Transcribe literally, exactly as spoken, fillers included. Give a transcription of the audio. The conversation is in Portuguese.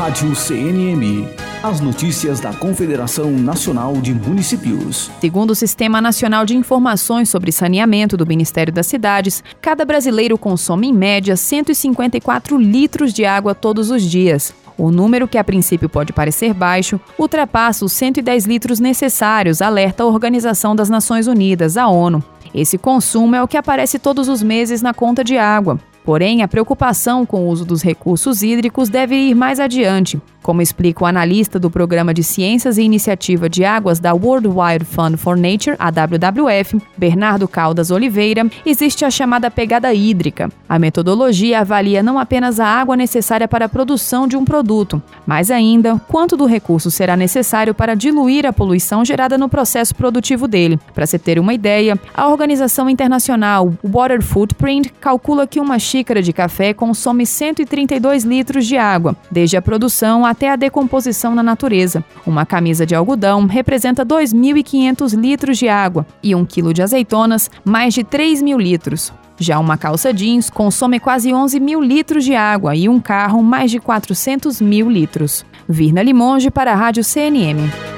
Rádio C N M. As notícias da Confederação Nacional de Municípios. Segundo o Sistema Nacional de Informações sobre Saneamento do Ministério das Cidades, cada brasileiro consome em média cento e cinquenta e quatro litros de água todos os dias. O número, que a princípio pode parecer baixo, ultrapassa os cento e dez litros necessários, alerta a Organização das Nações Unidas, a ONU. Esse consumo é o que aparece todos os meses na conta de água. Porém, a preocupação com o uso dos recursos hídricos deve ir mais adiante. Como explica o analista do Programa de Ciências e Iniciativa de Águas da World Wide Fund for Nature, a W W F, Bernardo Caldas Oliveira, existe a chamada pegada hídrica. A metodologia avalia não apenas a água necessária para a produção de um produto, mas ainda quanto do recurso será necessário para diluir a poluição gerada no processo produtivo dele. Para se ter uma ideia, a organização internacional Water Footprint calcula que uma xícara de café consome cento e trinta e dois litros de água, desde a produção até a decomposição na natureza. Uma camisa de algodão representa dois mil e quinhentos litros de água e um quilo de azeitonas, mais de três mil litros. Já uma calça jeans consome quase onze mil litros de água e um carro mais de quatrocentos mil litros. Virna Limonge para a Rádio C N M.